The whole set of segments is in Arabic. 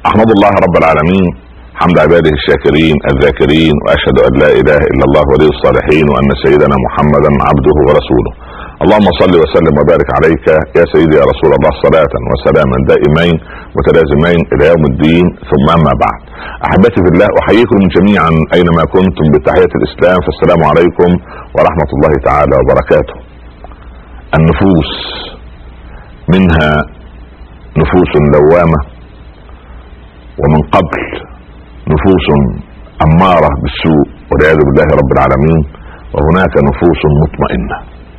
احمد الله رب العالمين حمد عباده الشاكرين الذاكرين، واشهد ان لا اله الا الله ولي الصالحين، وان سيدنا محمدا عبده ورسوله. اللهم صل وسلم وبارك عليك يا سيدي يا رسول الله، صلاة وسلاما دائمين متلازمين الى يوم الدين، ثم اما بعد. احبتي في الله، احييكم جميعا اينما كنتم بتحية الاسلام، فالسلام عليكم ورحمة الله تعالى وبركاته. النفوس منها نفوس لوامة، ومن قبل نفوس أمارة بالسوء والعياذ بالله رب العالمين، وهناك نفوس مطمئنة.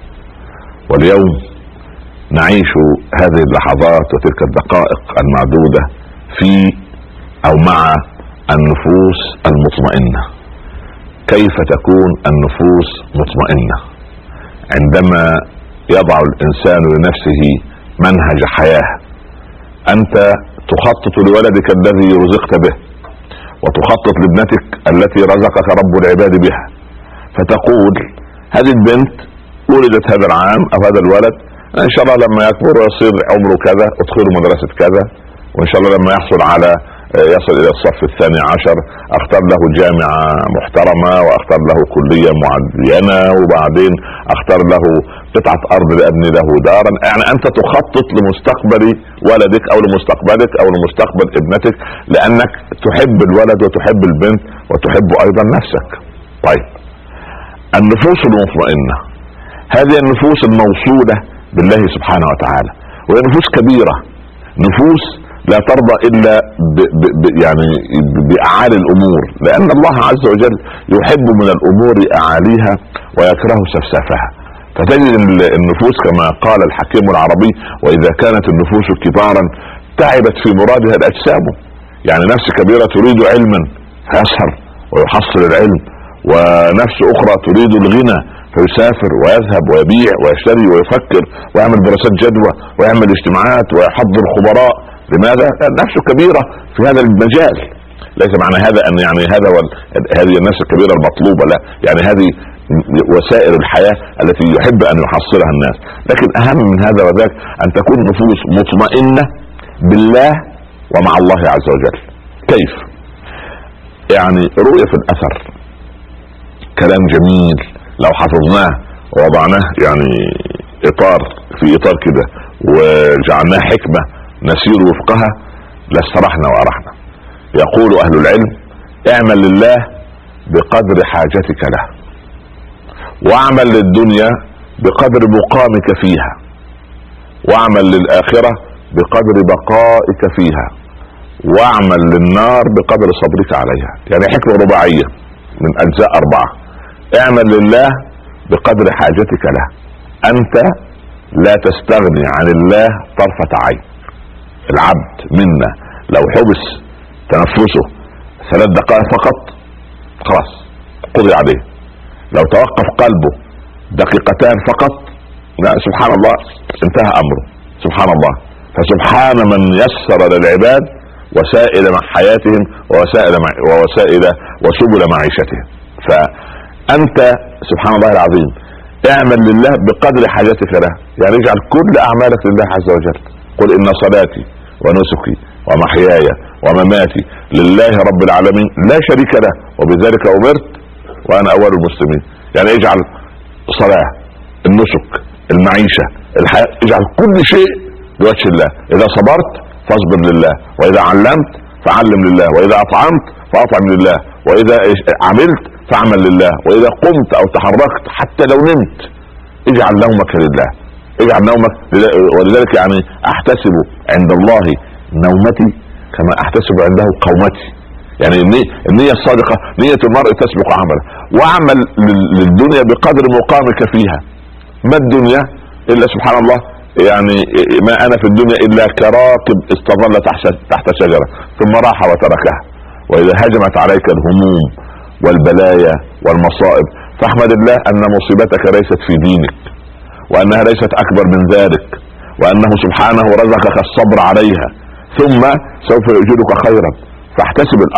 واليوم نعيش هذه اللحظات وتلك الدقائق المعدودة في أو مع النفوس المطمئنة. كيف تكون النفوس مطمئنة؟ عندما يضع الإنسان لنفسه منهج حياة. أنت تخطط لولدك الذي رزقت به، وتخطط لابنتك التي رزقك رب العباد بها، فتقول هذه البنت ولدت هذا العام او هذا الولد، ان شاء الله لما يكبر ويصير عمره كذا ادخله مدرسة كذا، وان شاء الله لما يصل الى الصف 12 اختار له جامعة محترمة، واختار له كلية معينة، وبعدين اختار له قطعة ارض لابني له دارا. يعني انت تخطط لمستقبل ولدك او لمستقبلك او لمستقبل ابنتك، لانك تحب الولد وتحب البنت وتحب ايضا نفسك. طيب، النفوس المطمئنة هذه النفوس الموصولة بالله سبحانه وتعالى، وهي نفوس كبيرة، نفوس لا ترضى الا يعني باعالي الامور، لان الله عز وجل يحب من الامور اعاليها ويكره سفسافها. فتجد النفوس كما قال الحكيم العربي: واذا كانت النفوس كبارا تعبت في مرادها الاجسام. يعني نفس كبيرة تريد علما فيسهر ويحصل العلم، ونفس اخرى تريد الغنى فيسافر ويذهب ويبيع ويشتري ويفكر ويعمل دراسات جدوى ويعمل اجتماعات ويحضر خبراء. لماذا؟ نفسه كبيرة في هذا المجال. ليس معنى هذا ان يعني هذه النفس الكبيرة المطلوبة، لا، يعني هذه وسائل الحياة التي يحب ان يحصلها الناس. لكن اهم من هذا وذاك ان تكون نفوس مطمئنة بالله ومع الله عز وجل. كيف؟ يعني رؤية في الاثر كلام جميل لو حفظناه ووضعناه يعني في اطار كده، وجعلناه حكمة نسير وفقها، لاسترحنا وارحنا. يقول اهل العلم: اعمل لله بقدر حاجتك له، واعمل للدنيا بقدر مقامك فيها، واعمل للآخرة بقدر بقائك فيها، واعمل للنار بقدر صبرك عليها. يعني حكمة رباعية من اجزاء 4. اعمل لله بقدر حاجتك له. انت لا تستغني عن الله طرفة عين. العبد منا لو حبس تنفسه 3 دقائق فقط خلاص قضي عليه. لو توقف قلبه 2 دقيقتان فقط، لا، سبحان الله، انتهى امره. سبحان الله. فسبحان من يسر للعباد وسائل مع حياتهم وسبل معيشتهم. فانت سبحان الله العظيم اعمل لله بقدر حاجتك له، يعني اجعل كل اعمالك لله عز وجل. قل ان صلاتي ونسكي ومحياي ومماتي لله رب العالمين لا شريك له وبذلك امرت وانا اول المسلمين. يعني اجعل صلاة، النسك، المعيشة، الحياة، اجعل كل شيء لوجه الله. اذا صبرت فاصبر لله، واذا علمت فعلم لله، واذا اطعمت فاطعم لله، واذا عملت فاعمل لله، واذا قمت او تحركت حتى لو نمت اجعل نومك لله، اجعل نومك لله. ولذلك يعني احتسب عند الله نومتي كما احتسب عنده قومتي. يعني النية الصادقة نية المرء تسبق عمله. واعمل للدنيا بقدر مقامك فيها. ما الدنيا الا سبحان الله، يعني ما انا في الدنيا الا كراكب استظل تحت شجرة ثم راح وتركها. واذا هجمت عليك الهموم والبلايا والمصائب فاحمد الله ان مصيبتك ليست في دينك، وانها ليست اكبر من ذلك، وانه سبحانه رزقك الصبر عليها، ثم سوف يؤجرك خيرا. فاحتسب الامر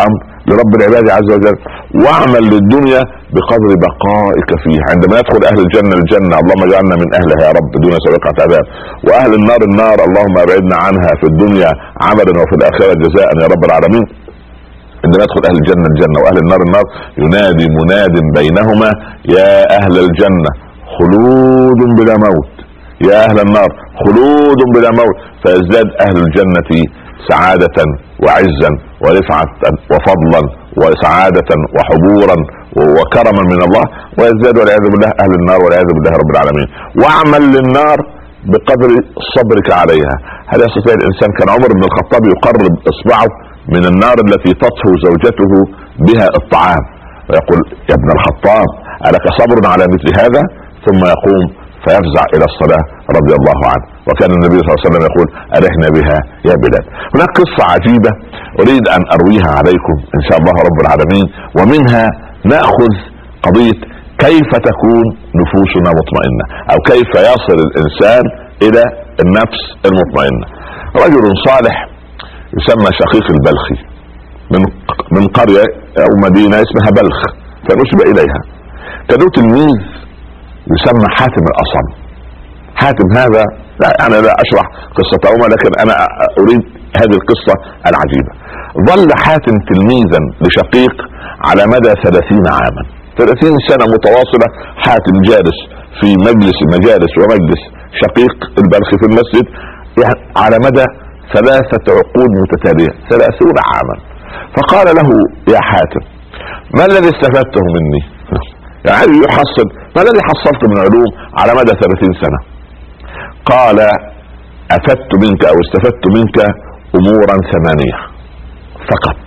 لرب العباد عز وجل، واعمل للدنيا بقدر بقائك فيها. عندما يدخل اهل الجنة الجنة، اللهم اجعلنا من اهلها يا رب دون سابقة عذاب، واهل النار النار، اللهم ابعدنا عنها في الدنيا عملا وفي الاخرة جزاء يا رب العالمين. عندما يدخل اهل الجنة الجنة واهل النار النار، ينادي مناد بينهما يا اهل الجنة خلود بلا موت، يا اهل النار خلود بلا موت، فيزداد اهل الجنة سعادة وعزا ورفعة وفضلا وسعادة وحبورا وكرما من الله، ويزداد والعياذ بالله اهل النار والعياذ بالله رب العالمين. واعمل للنار بقدر صبرك عليها. هل يستطيع الانسان؟ كان عمر بن الخطاب يقرب اصبعه من النار التي تطهو زوجته بها الطعام ويقول يا ابن الخطاب ألك صبر على مثل هذا؟ ثم يقوم فيفزع الى الصلاة رضي الله عنه. وكان النبي صلى الله عليه وسلم يقول أرحنا بها يا بلال. هناك قصة عجيبة اريد ان ارويها عليكم ان شاء الله رب العالمين، ومنها نأخذ قضية كيف تكون نفوسنا مطمئنة، او كيف يصل الانسان الى النفس المطمئنة. رجل صالح يسمى شقيق البلخي من قرية او مدينة اسمها بلخ فنسب اليها. كان له تلميذ يسمى حاتم الاصم. حاتم هذا انا لا اشرح قصته لكن انا اريد هذه القصة العجيبة. ظل حاتم تلميذا لشقيق على مدى 30 عاما، 30 سنة متواصلة. حاتم جالس في مجالس ومجلس شقيق البلخي في المسجد يعني على مدى 3 عقود متتالية، 30 عاما. فقال له يا حاتم ما الذي استفدته مني؟ يعني يحصل ما الذي حصلت من علوم على مدى 30 سنة؟ قال افدت منك او استفدت منك امورا 8 فقط.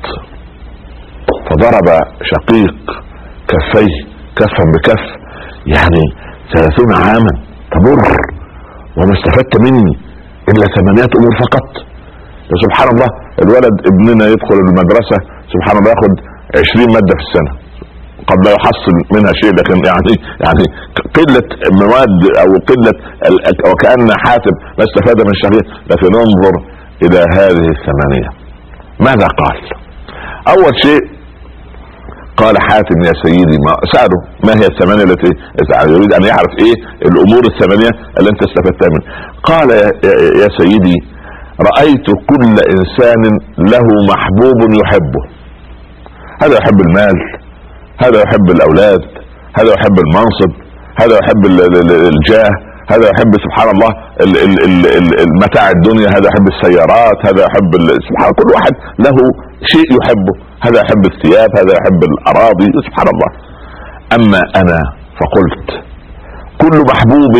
فضرب شقيق كفيه كفا بكف، يعني 30 عاما تمر وما استفدت مني الا 8 امور فقط. سبحان الله، الولد ابننا يدخل المدرسة سبحان الله ياخد 20 مادة في السنة، قد لا يحصل منها شيء، لكن يعني قلة مواد او قلة وكأن حاتم ما استفاد من شهيد. لكن انظر الى هذه 8 ماذا قال؟ اول شيء قال حاتم يا سيدي، ما سأله ما هي 8 التي يريد ان يعرف ايه الامور 8 اللي انت استفدتها منها. قال يا سيدي رأيت كل انسان له محبوب يحبه، هذا يحب المال، هذا يحب الاولاد، هذا يحب المنصب، هذا يحب الجاه، هذا يحب سبحان الله المتاع الدنيا، هذا يحب السيارات، هذا يحب سبحان كل واحد له شيء يحبه، هذا يحب الثياب، هذا يحب الاراضي سبحان الله. اما انا فقلت كل محبوب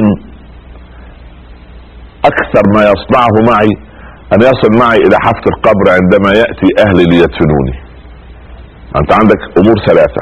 اكثر ما يصنعه معي ان يصل معي الى حافة القبر عندما يأتي اهلي ليدفنوني. انت عندك امور 3،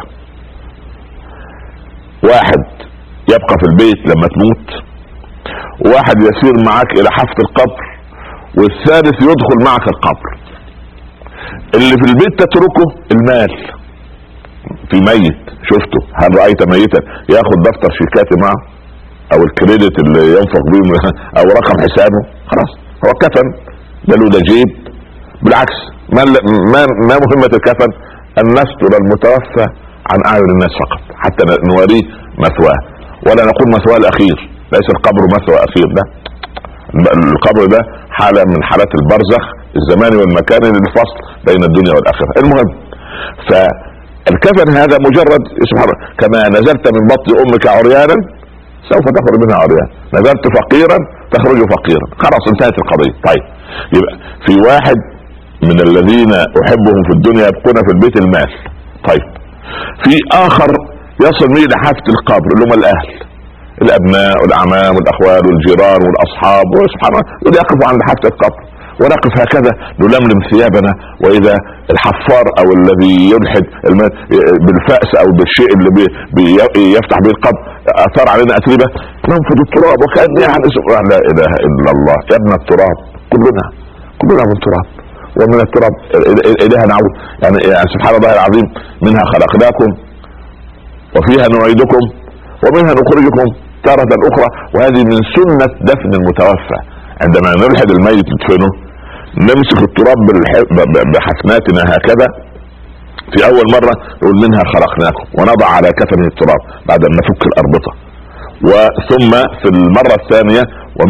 واحد يبقى في البيت لما تموت، واحد يسير معك الى حافة القبر، والثالث يدخل معك القبر. اللي في البيت تتركه المال. في ميت شفته، هل رأيت ميتا ياخد دفتر شيكاتي معه او الكريدت اللي ينفق به او رقم حسابه؟ خلاص هو كفن ده له ده جيب. بالعكس ما مهمة الكفن ان نستر المتوفى عن اعين الناس فقط حتى نوريه مثواه، ولا نقول مثواه الاخير، ليس القبر مثوى اخير، ده القبر ده حالة من حالات البرزخ الزماني والمكاني للفصل بين الدنيا والاخرة. المهم فالكفن هذا مجرد سبحان الله، كما نزلت من بطن امك عريانا سوف تخرج منها عريان، نزلت فقيرا تخرج فقيرا، خلاص انتهت القضية. طيب يبقى في واحد من الذين احبهم في الدنيا يبقون في البيت المال. طيب في اخر يصل به لحافة القبر اللي هم الاهل، الابناء والاعمام والاخوال والجيران والاصحاب، وسبحان الله دول يقفوا عند حافة القبر، ونقف هكذا نلملم ثيابنا، واذا الحفار او الذي يلحد بالفأس او بالشيء اللي يفتح به القبر اثار علينا اتربة ننفض التراب وكأن يعني لا اله الا الله. يا ابن التراب، كلنا من تراب ومن التراب اليها نعود. يعني سبحان الله العظيم، منها خلقناكم وفيها نعيدكم ومنها نخرجكم تارة اخرى. وهذه من سنة دفن المتوفى، عندما نلحد الميت ندفنه نمسك التراب بحسناتنا هكذا في اول مرة نقول منها خلقناكم ونضع على كفنه التراب بعد ان نفك الاربطة، وثم في المرة الثانية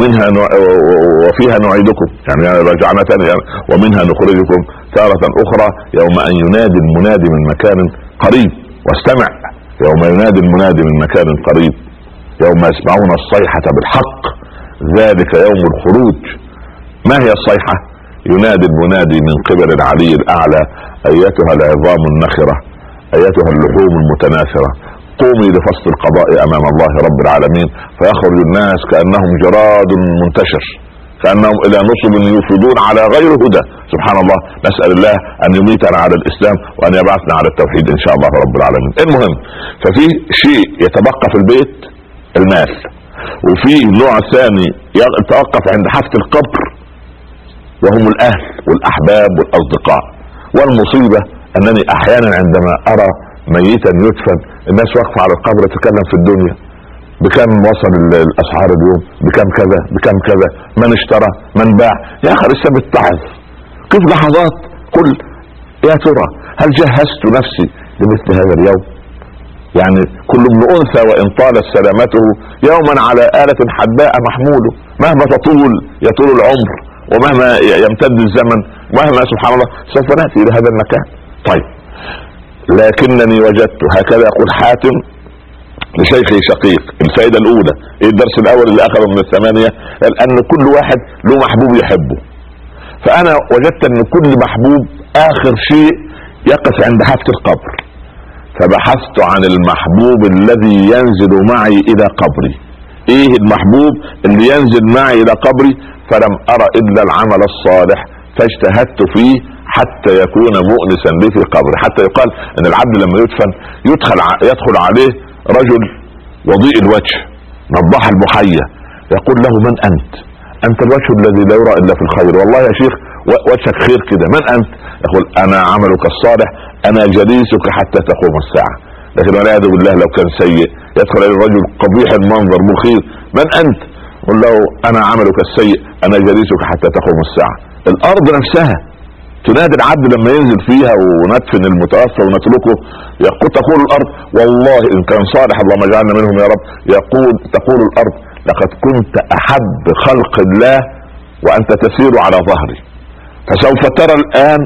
وفيها نعيدكم، يعني رجعنا ثاني يعني ومنها نخرجكم تارة اخرى يوم ان ينادي المنادي من مكان قريب. واستمع يوم ينادي المنادي من مكان قريب يوم يسمعون الصيحة بالحق ذلك يوم الخروج. ما هي الصيحة؟ ينادي المنادي من قبل العلي الاعلى ايتها العظام النخرة ايتها اللحوم المتناثرة قومي لفصل القضاء امام الله رب العالمين. فيخرج الناس كأنهم جراد منتشر، كأنهم الى نصب يوفدون على غير هدى. سبحان الله، نسأل الله ان يميتنا على الاسلام وان يبعثنا على التوحيد ان شاء الله رب العالمين. المهم، ففي شيء يتبقى في البيت المال، وفي نوع ثاني يتوقف عند حافة القبر وهم الاهل والاحباب والاصدقاء. والمصيبة انني احيانا عندما ارى ميتا يدفن الناس واقفة على القبر تتكلم في الدنيا، بكم وصل الاسعار اليوم، بكم كذا بكم كذا، من اشترى من باع. يا اخي لسه بتعظ كيف لحظات قل يا ترى هل جهزت نفسي لمثل هذا اليوم؟ يعني كل ابن انثى وان طالت سلامته يوما على آلة حداء محموله، مهما تطول يطول العمر ومهما يمتد الزمن مهما سبحان الله سوف نأتي الى هذا المكان. طيب، لكنني وجدت هكذا يقول حاتم لشيخي شقيق. الفائدة الاولى، ايه الدرس الاول اللي اخذه من الثمانية؟ لان كل واحد له محبوب يحبه، فانا وجدت ان كل محبوب اخر شيء يقف عند حافة القبر، فبحثت عن المحبوب الذي ينزل معي الى قبري. ايه المحبوب اللي ينزل معي الى قبري؟ فلم ارى الا العمل الصالح فاجتهدت فيه حتى يكون مؤنسا لي في قبري. حتى يقال ان العبد لما يدفن يدخل عليه رجل وضيء الوجه نضاح المحيا يقول له من انت؟ انت الوجه الذي لا يرى الا في الخير، والله يا شيخ وجهك خير كده، من انت؟ يقول انا عملك الصالح، انا جليسك حتى تقوم الساعة. لكن والعياذ بالله لو كان سيء يدخل عليه الرجل قبيح المنظر مخيف، من انت؟ قل له انا عملك السيء، انا جليسك حتى تقوم الساعة. الارض نفسها تنادي العبد لما ينزل فيها وندفن المتوفى ونتركه، تقول الارض والله ان كان صالح اللهم اجعلنا منهم يا رب، تقول الارض لقد كنت احب خلق الله وانت تسير على ظهري، فسوف ترى الان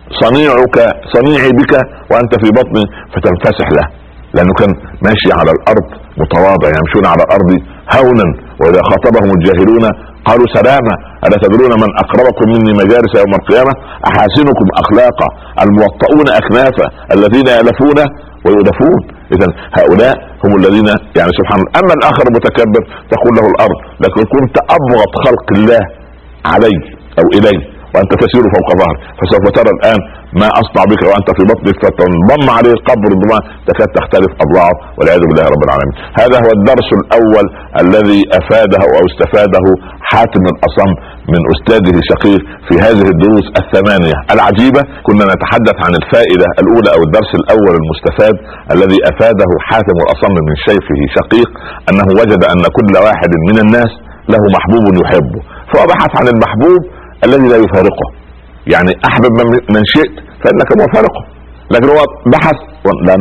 صنيعي بك وانت في بطني فتنفسح له. لانه كان ماشي على الارض متواضع، يمشون على الارض هونا واذا خاطبهم الجاهلون قالوا سلاما الا تدرون من اقربكم مني مجالس يوم القيامة احاسنكم اخلاقا الموطؤون اكنافا الذين يالفون ويؤلفون. اذا هؤلاء هم الذين يعني سبحان الله. اما الاخر المتكبر تقول له الارض لكن كنت ابغض خلق الله علي او الي وانت تسير فوق ظهر، فسوف ترى الان ما اصنع بك وانت في بطنك فتنضم عليه القبر بما تكاد تختلف اضلاعه والعياذ بالله رب العالمين. هذا هو الدرس الاول الذي افاده او استفاده حاتم الاصم من استاذه شقيق في هذه الدروس الثمانية العجيبة. كنا نتحدث عن الفائدة الاولى او الدرس الاول المستفاد الذي افاده حاتم الاصم من شيخه شقيق، انه وجد ان كل واحد من الناس له محبوب يحبه، فبحث عن المحبوب الذي لا يفارقه. يعني احبب من شئت فانك مفارقه، لكن هو بحث لان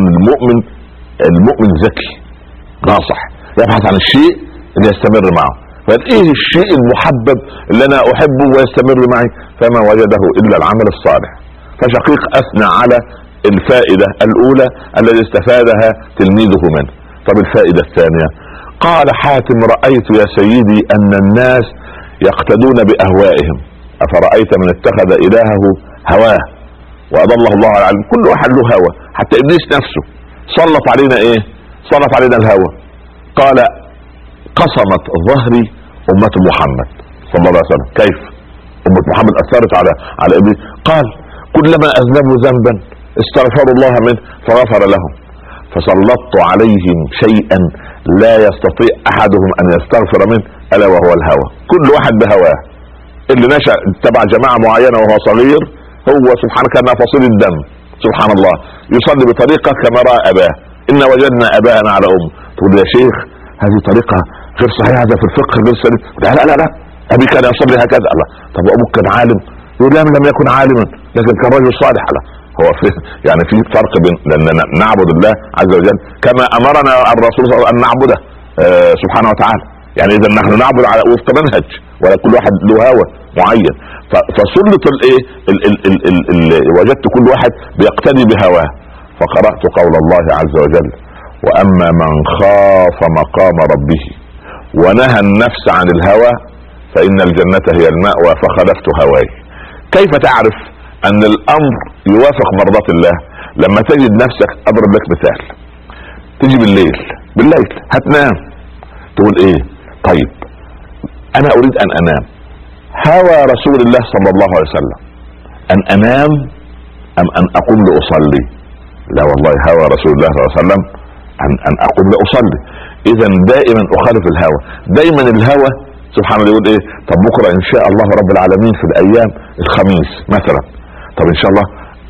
المؤمن ذكي ناصح يبحث عن الشيء اللي يستمر معه. فايه الشيء المحبب اللي انا احبه ويستمر معي؟ فما وجده الا العمل الصالح. فشقيق اثنى على الفائدة الاولى التي استفادها تلميذه منه. طب الفائدة الثانية، قال حاتم رأيت يا سيدي ان الناس يقتدون باهوائهم، افرأيت من اتخذ الهه هواه واضله الله على العلم. كل واحد له هوى، حتى ابليس نفسه سلط علينا ايه؟ سلط علينا الهوى. قال قسمت ظهري امة محمد صلى الله عليه وسلم. كيف امة محمد اثرت على ابليس؟ قال كلما اذنبوا ذنبا استغفروا الله منه فغفر لهم، فسلطت عليهم شيئا لا يستطيع احدهم ان يستغفر منه الا وهو الهوى. كل واحد بهواه، اللي نشأ تبع جماعة معينة وهو صغير هو سبحانه كان فصيل الدم سبحان الله يصلي بطريقة كما رأى أباه، إن وجدنا أباءنا على أم. تقول يا شيخ هذه طريقة غير صحيحة، هذا في الفقه غير سليم. لا أبي كان يصلي هكذا. الله طب وأبوك كان عالم؟ يقول لا لم يكن عالما لكن كان رجل صالح. الله هو في يعني في فرق بين لاننا نعبد الله عز وجل كما امرنا الرسول صلى الله عليه وسلم ان نعبده سبحانه وتعالى. يعني اذا نحن نعبد على وفق منهج، ولا كل واحد له هوى معين. فسلط الايه وجدت كل واحد بيقتدي بهواه. فقرأت قول الله عز وجل: واما من خاف مقام ربه ونهى النفس عن الهوى فان الجنة هي المأوى فخلفت هواي. كيف تعرف ان الامر يوافق مرضات الله؟ لما تجد نفسك، اضرب لك مثال، تيجي بالليل هتنام، تقول ايه؟ طيب انا اريد ان انام، هوى رسول الله صلى الله عليه وسلم ان انام ام ان اقوم لاصلي؟ لا والله، هوى رسول الله صلى الله عليه وسلم ان اقوم لاصلي. اذا دائما اخالف الهوى. دائما الهوى سبحان الله يقول ايه؟ طب بكره ان شاء الله رب العالمين في الايام الخميس مثلا، طب ان شاء الله.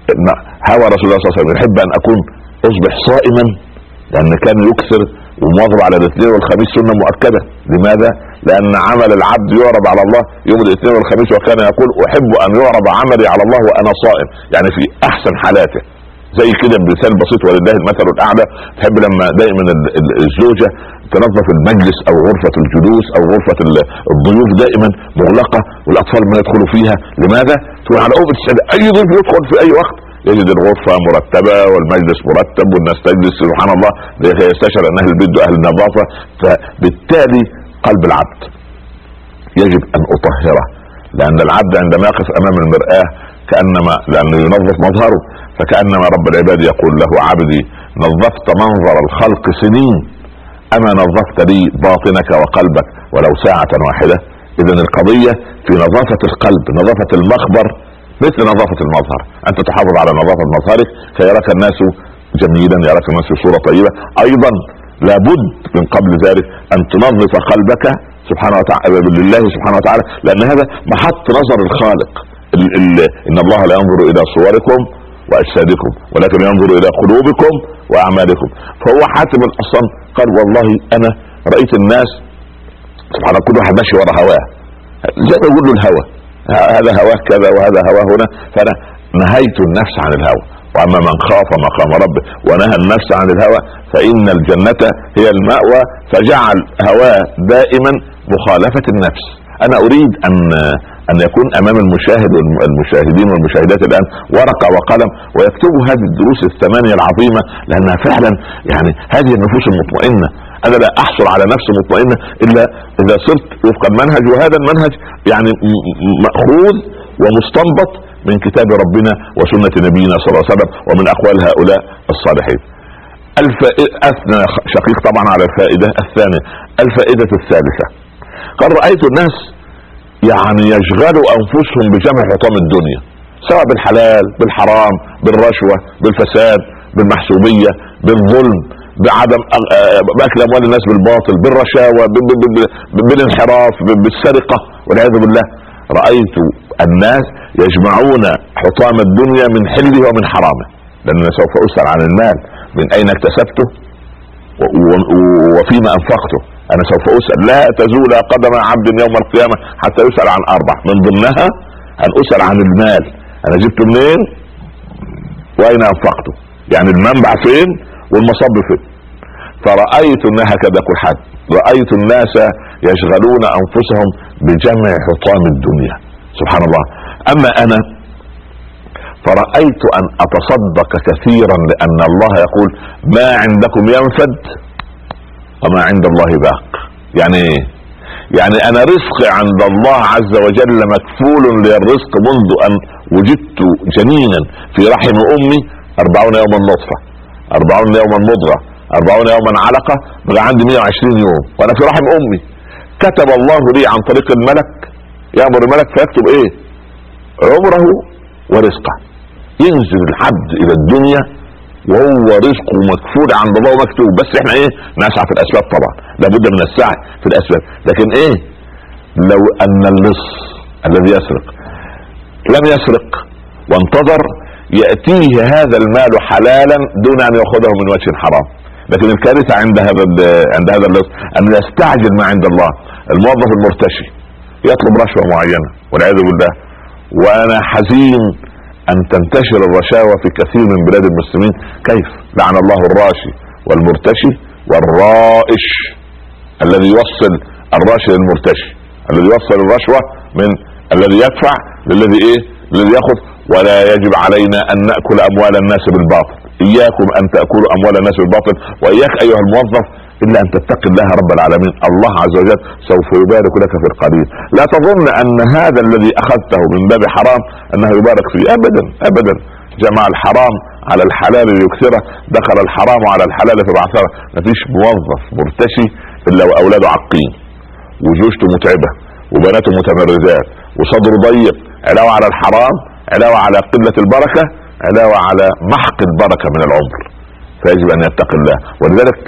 هوى رسول الله صلى الله عليه وسلم يحب ان اكون اصبح صائما، لان كان يكثر ومواظب على الاثنين والخميس سنة مؤكدة. لماذا؟ لان عمل العبد يعرض على الله يوم الاثنين والخميس، وكان يقول احب ان يعرض عملي على الله وانا صائم، يعني في احسن حالاته. زي كده بمثال بسيط ولله المثل الاعلى، تحب لما دائما الزوجة تنظف المجلس او غرفة الجلوس او غرفة الضيوف دائما مغلقة والاطفال ما يدخلوا فيها. لماذا؟ تقول على أمة السعادة اي ضيف يدخل في اي وقت يجد الغرفة مرتبة والمجلس مرتب والناس تجلس سبحان الله يستشعر ان اهل البيت واهل النظافة. فبالتالي قلب العبد يجب ان اطهره، لان العبد عندما يقف امام المرآة كأنما لانه ينظف مظهره، فكأنما رب العباد يقول له: عبدي نظفت منظر الخلق سنين، اما نظفت لي باطنك وقلبك ولو ساعة واحدة. اذا القضية في نظافة القلب، نظافة المخبر مثل نظافة المظهر. انت تحافظ على نظافة مظهرك فيراك الناس جميلا، يراك الناس في صورة طيبة. ايضا لابد من قبل ذلك ان تنظف قلبك سبحانه وتعالى لله سبحانه وتعالى، لان هذا محط نظر الخالق. ان الله لا ينظر الى صوركم واجسادكم ولكن ينظر الى قلوبكم واعمالكم. فهو حاتم الاصم قال: والله انا رأيت الناس سبحان الله كل واحد ماشي ورا هواه، زي ما يقول له الهوى هذا هواه كذا وهذا هواه هنا. فانا نهيت النفس عن الهوى. واما من خاف مقام ربه ونهى النفس عن الهوى فان الجنة هي المأوى، فجعل هواه دائما مخالفة النفس. انا اريد ان يكون امام المشاهد والمشاهدين والمشاهدات الان ورقة وقلم ويكتبوا هذه الدروس الثمانية العظيمة، لانها فعلا يعني هذه النفوس المطمئنة. انا لا احصل على نفس مطمئنة الا اذا صرت وفق المنهج، وهذا المنهج يعني مأخوذ ومستنبط من كتاب ربنا وسنة نبينا صلى الله عليه وسلم ومن اقوال هؤلاء الصالحين. اثنى شقيق طبعا على الفائدة الثانية. الفائدة الثالثة، قد رأيت الناس يعني يشغلوا انفسهم بجمع حطام الدنيا، سواء بالحلال بالحرام بالرشوة بالفساد بالمحسوبية بالظلم بعدم باكل اموال الناس بالباطل بالرشاوى بالانحراف بالسرقة والعياذ بالله. رأيت الناس يجمعون حطام الدنيا من حله ومن حرامه، لأننا سوف أسأل عن المال من أين اكتسبته وفيما أنفقته. أنا سوف أسأل، لا تزول قدم عبد يوم القيامة حتى يسأل عن 4، من ضمنها أن أسأل عن المال، أنا جبته منين وأين أنفقته، يعني المنبع فين والمصب فين. فرأيت أنها كذا كل حد، رأيت الناس يشغلون أنفسهم بجمع حطام الدنيا سبحان الله. أما أنا فرأيت أن أتصدق كثيرا، لأن الله يقول: ما عندكم ينفد وما عند الله باق. يعني يعني أنا رزقي عند الله عز وجل مكفول لي الرزق منذ أن وجدت جنينا في رحم أمي 40 يوما نطفة، 40 يوما مضغة، 40 يوما علقة، بقى عندي 120 يوم وانا في رحم امي. كتب الله لي عن طريق الملك، يأمر الملك فيكتب ايه؟ عمره ورزقه. ينزل العبد الى الدنيا وهو رزقه مكفول عند الله ومكتوب، بس احنا ايه؟ نسعى في الاسباب طبعا، لابد من السعي في الاسباب. لكن ايه؟ لو ان اللص الذي يسرق لم يسرق وانتظر يأتيه هذا المال حلالا دون ان يأخذه من وجه حرام. لكن الكارثة عند هذا اللص ان يستعجل ما عند الله. الموظف المرتشي يطلب رشوة معينة والعياذ بالله، وانا حزين ان تنتشر الرشاوى في كثير من بلاد المسلمين. كيف؟ لعن الله الراشي والمرتشي والرائش، الذي يوصل الراشي للمرتشي، الذي يوصل الرشوة من الذي يدفع للذي الذي ياخذ. ولا يجب علينا ان نأكل اموال الناس بالباطل. اياكم ان تأكلوا اموال الناس بالباطل، واياك ايها الموظف الا ان تتقي الله رب العالمين. الله عز وجل سوف يبارك لك في القليل. لا تظن ان هذا الذي اخذته من باب حرام انه يبارك فيه، ابدا ابدا. جمع الحرام على الحلال ليكثره، دخل الحرام على الحلال فبعثره. مفيش موظف مرتشي الا واولاده عاقين، وزوجته متعبه، وبناته متمردات، وصدره ضيق، علاوه على الحرام، علاوه على قله البركه، علاوه على محق البركه من العمر. فيجب ان يتقي الله. ولذلك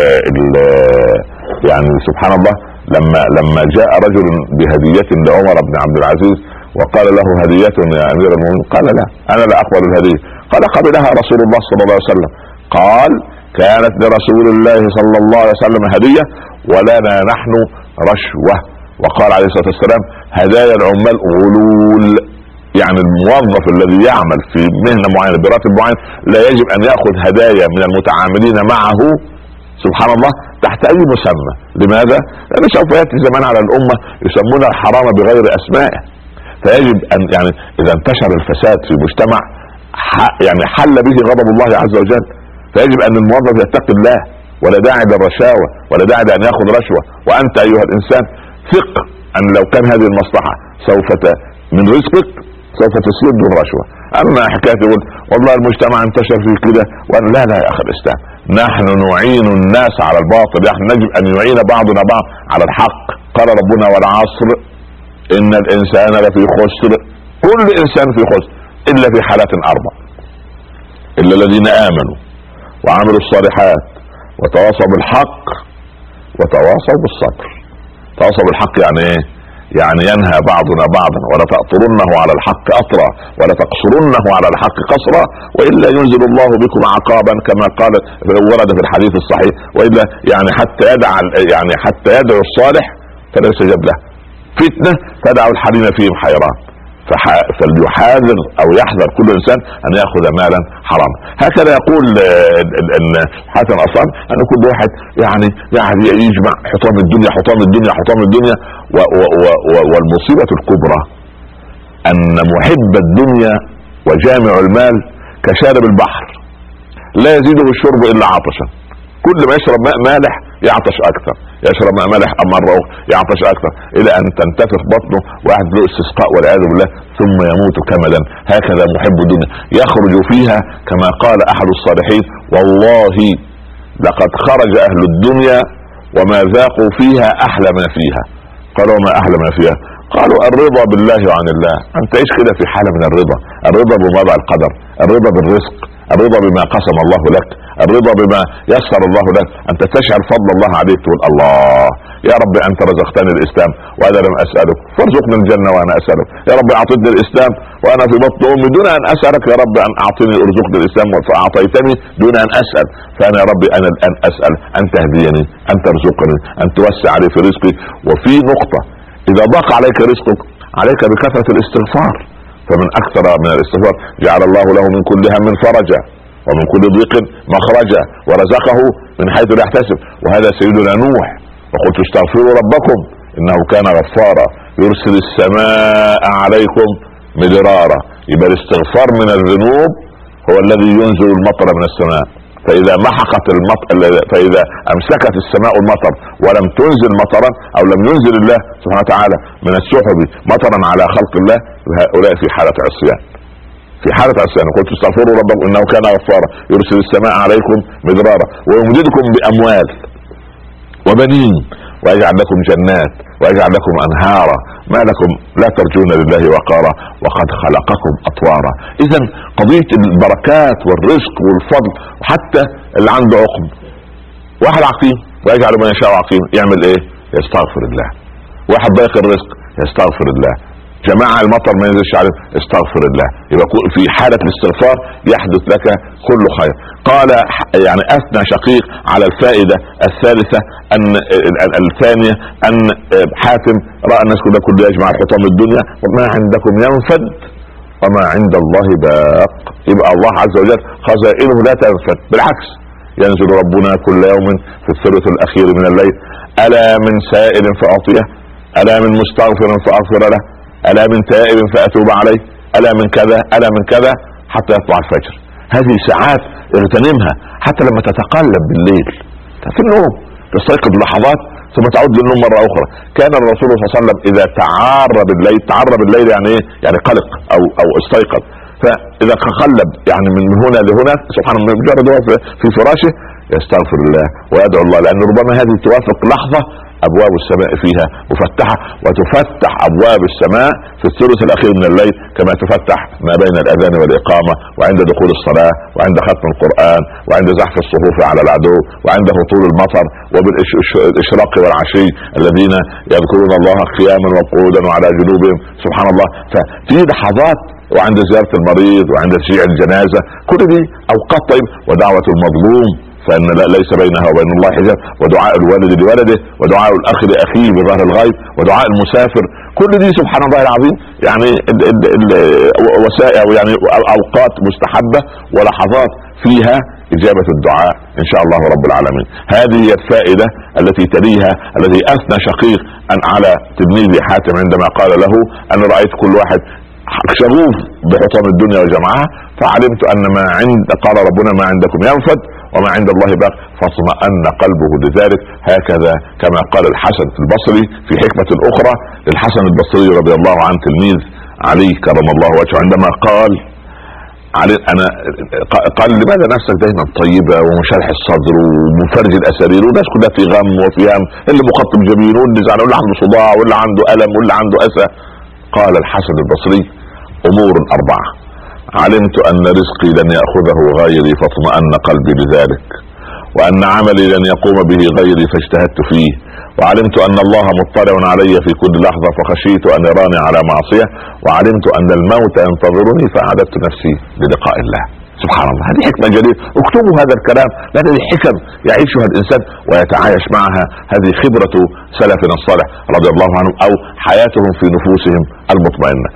يعني سبحان الله، لما جاء رجل بهدية لعمر بن عبد العزيز وقال له هدية يا امير المؤمنين، قال لا، انا لا اقبل الهدية. قال قبلها رسول الله صلى الله عليه وسلم، قال كانت لرسول الله صلى الله عليه وسلم هدية ولنا نحن رشوة. وقال عليه الصلاة والسلام هدايا العمال غلول. يعني الموظف الذي يعمل في مهنة معينة براتب معين لا يجب ان يأخذ هدايا من المتعاملين معه سبحان الله تحت اي مسمى. لماذا؟ لأنه سوف يأتي زمان على الامة يسمون الحرام بغير اسمائه. فيجب ان يعني اذا انتشر الفساد في مجتمع يعني حل به غضب الله عز وجل. فيجب ان الموظف يتقي الله، ولا داعي للرشاوى، ولا داعي لان ياخذ رشوة. وانت ايها الانسان ثق ان لو كان هذه المصلحة سوف من رزقك سوف تسد الرشوة. اما حكاية يقول والله المجتمع انتشر في كده، لا لا يا اخي الاسلام، نحن نعين الناس على الباطل، نحن يجب ان يعين بعضنا بعض على الحق. قال ربنا والعصر ان الانسان لفي خسر، كل انسان في خسر الا في حالات اربع: الا الذين امنوا وعملوا الصالحات وتواصوا بالحق وتواصوا بالصبر. تواصوا بالحق يعني ايه؟ يعني ينهى بعضنا بعضا ولا تأطرنه على الحق أطرا ولا تقصرنه على الحق قصرا وإلا ينزل الله بكم عقابا كما قال ورد في الحديث الصحيح. وإلا يعني حتى يدعو الصالح فلا يستجاب له، فتنة تدعو الحليم فيهم حيران. فليحاذر او يحذر كل انسان ان ياخذ مالا حراما. هكذا يقول حسن اصلا ان كل واحد يعني يجمع حطام الدنيا حطام الدنيا حطام الدنيا. والمصيبة الكبرى ان محب الدنيا وجامع المال كشارب البحر لا يزيده الشرب الا عطشا. كل ما يشرب ماء مالح يعطش اكثر، يشرب ماء مالح مرة يعطش اكثر، الى ان تنتفخ بطنه واحد له استسقاء والعياذ بالله ثم يموت كمدا. هكذا محب الدنيا يخرج فيها كما قال احد الصالحين: والله لقد خرج اهل الدنيا وما ذاقوا فيها احلى ما فيها. قالوا ما احلى ما فيها؟ قالوا الرضا بالله وعن الله. انت ايش كده في حالة من الرضا، الرضا بوضع القدر، الرضا بالرزق، الرضا بما قسم الله لك، الرضا بما يسر الله لك. انت تشعر فضل الله عليك تقول الله يا رب انت رزقتني الاسلام وانا لم اسالك فارزقني الجنه وانا اسالك. يا رب اعطيتني الاسلام وانا في بطن امي دون ان اسالك. يا رب ان اعطيني ارزقني الاسلام فاعطيتني دون ان اسال. فانا يا رب انا الان اسال ان تهديني، ان ترزقني، ان توسع علي في رزقي. وفي نقطه: اذا ضاق عليك رزقك عليك بكثره الاستغفار. فمن اكثر من الاستغفار جعل الله له من كل هم فرجا ومن كل ضيق مخرجا ورزقه من حيث لا يحتسب. وهذا سيدنا نوح: وقلت استغفروا ربكم انه كان غفارا يرسل السماء عليكم مدرارا. يبقى الاستغفار من الذنوب هو الذي ينزل المطر من السماء. فاذا محقت المطر، فاذا امسكت السماء المطر ولم تنزل مطرا او لم ينزل الله سبحانه وتعالى من السحب مطرا على خلق الله، هؤلاء في حالة عصيان، في حالة عصيان. قلت استغفروا ربكم انه كان غفارا يرسل السماء عليكم مدرارا ويمددكم باموال وبنين ويجعل لكم جنات ويجعل لكم انهارا ما لكم لا ترجون لله وقارا وقد خلقكم اطوارا. اذا قضية البركات والرزق والفضل. وحتى اللي عنده عقم، واحد عقيم ويجعل من يشاء عقيم، يعمل ايه؟ يستغفر الله. واحد ضيق الرزق يستغفر الله. جماعة المطر ما ينزلش عليه استغفر الله. يبقى في حالة الاستغفار يحدث لك كل خير. قال يعني اثنى شقيق على الفائدة الثالثة ان الثانية ان حاتم رأى الناس كلها يجمع الحطام الدنيا وما عندكم ينفد وما عند الله باق. يبقى الله عز وجل خزائنه لا تنفد، بالعكس ينزل ربنا كل يوم في الثلث الاخير من الليل: الا من سائل فاعطيه، الا من مستغفر فاغفر له، الا من تائب فاتوب عليه، الا من كذا، الا من كذا، حتى يطلع الفجر. هذه ساعات اغتنمها حتى لما تتقلب بالليل في النوم، تستيقظ لحظات ثم تعود للنوم مرة أخرى. كان الرسول صلى الله عليه وسلم إذا تعار بالليل يعني إيه؟ يعني قلق أو استيقظ، فإذا تقلب يعني من هنا لهنا سبحان الله، مجرد هو في فراشه يستغفر الله ويدعو الله، لأن ربما هذه توافق لحظة ابواب السماء فيها مفتحة، وتفتح ابواب السماء في الثلث الاخير من الليل كما تفتح ما بين الاذان والاقامة، وعند دخول الصلاة، وعند ختم القرآن، وعند زحف الصفوف على العدو، وعند هطول المطر، وبالاشراق والعشي الذين يذكرون الله قياما وقعودا وعلى جنوبهم. سبحان الله. ففي لحظات، وعند زيارة المريض، وعند تشييع الجنازة، كل دي اوقات طيب. ودعوة المظلوم فإن ليس بينها وبين الله حجاب، ودعاء الوالد لولده، ودعاء الأخ لأخيه بظهر الغيب، ودعاء المسافر، كل دي سبحان الله العظيم يعني وسائل يعني أوقات مستحبة ولحظات فيها إجابة الدعاء إن شاء الله رب العالمين. هذه هي الفائدة التي تليها، الذي أثنى شقيق أن على تلميذ حاتم عندما قال له: أنا رأيت كل واحد شغوف بحطام الدنيا وجمعها، فعلمت أن ما عند قال ربنا: ما عندكم ينفد وما عند الله باق، فاطمأن قلبه لذلك. هكذا كما قال الحسن البصري في حكمة أخرى للحسن البصري رضي الله عنه تلميذ علي كرم الله وجهه، عندما قال علي قال: لماذا نفسك دائما طيبة ومشرح الصدر ومفرج الأسارير، والناس كلها في غم وفي هم، اللي مخطب جبين، واللي زعلان، واللي عنده صداع، واللي عنده ألم، واللي عنده أسى. قال الحسن البصري: أمور 4: علمت أن رزقي لن يأخذه غيري فاطمأن قلبي لذلك، وأن عملي لن يقوم به غيري فاجتهدت فيه، وعلمت أن الله مطلع علي في كل لحظة فخشيت أن يراني على معصية، وعلمت أن الموت ينتظرني فأعددت نفسي للقاء الله. سبحان الله. هذه حكمة جليلة، اكتبوا هذا الكلام، لأن هذه حكم يعيشها الإنسان ويتعايش معها. هذه خبرة سلفنا الصالح رضي الله عنهم، أو حياتهم في نفوسهم المطمئنة.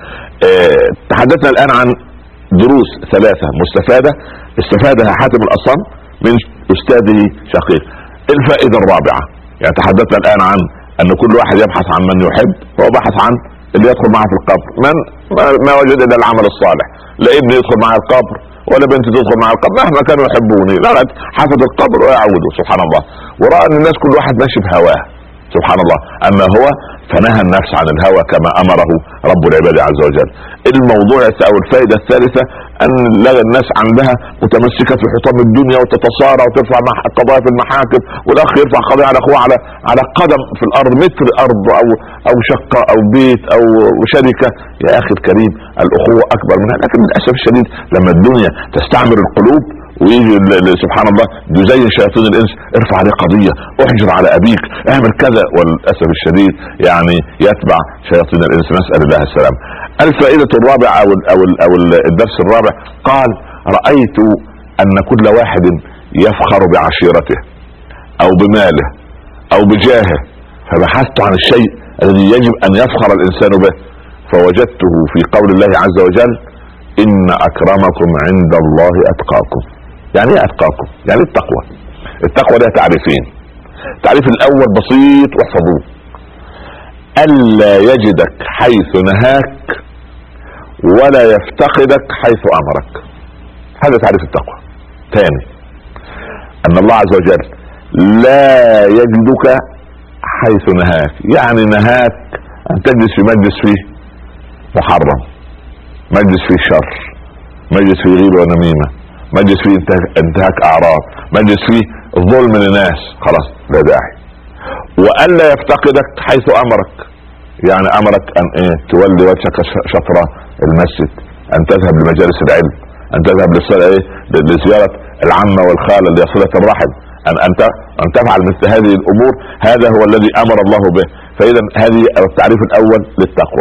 تحدثنا الآن عن دروس 3 مستفادة استفادها حاتم الأصم من أستاذه شقيق. الفائدة الرابعة، يعني تحدثنا الآن عن أن كل واحد يبحث عن من يحب، وهو بحث عن اللي يدخل معه في القبر. من ما وجد إلا العمل الصالح. لا ابن يدخل معه القبر، ولا بنت تدخل معه القبر مهما كانوا يحبوني، لا حفظ القبر ويعودوا. سبحان الله. ورأى أن الناس كل واحد ماشي بهواه. سبحان الله. أما هو فنهى النفس عن الهوى كما أمره رب العباد عز وجل. الموضوع أو الفائدة الثالثة أن لغى الناس عندها متمسكة في حطام الدنيا، وتتصارع وترفع قضايا في المحاكم، والأخ يرفع قضايا على أخوه على قدم في الأرض، متر أرض أو شقة أو بيت أو شركة. يا أخي الكريم، الأخوة أكبر منها. لكن للأسف الشديد لما الدنيا تستعمر القلوب ويجي سبحان الله يزين شياطين الانس: ارفع عليه قضيه، احجر على ابيك، اعمل كذا، والاسف الشديد يعني يتبع شياطين الانس. نسال الله السلام. الفائده الرابعه او الدرس الرابع، قال: رايت ان كل واحد يفخر بعشيرته او بماله او بجاهه، فبحثت عن الشيء الذي يجب ان يفخر الانسان به، فوجدته في قول الله عز وجل: ان اكرمكم عند الله اتقاكم. يعني ايه اتقاكم؟ يعني التقوى. التقوى لها تعريفين. التعريف الاول بسيط واحفظوه: الا يجدك حيث نهاك ولا يفتقدك حيث امرك. هذا تعريف التقوى. ثاني: ان الله عز وجل لا يجدك حيث نهاك، يعني نهاك ان تجلس في مجلس فيه محرم، مجلس فيه شر، مجلس فيه غيبة ونميمة، مجلس فيه انتهاك اعراض، مجلس فيه ظلم للناس، خلاص لا داعي. والا يفتقدك حيث امرك، يعني امرك ان تولي وجهك شطر المسجد، ان تذهب لمجالس العلم، ان تذهب لزيارة العمة والخالة لصلة الرحم، ان تفعل مثل هذه الامور. هذا هو الذي امر الله به. فاذا هذه التعريف الاول للتقوى.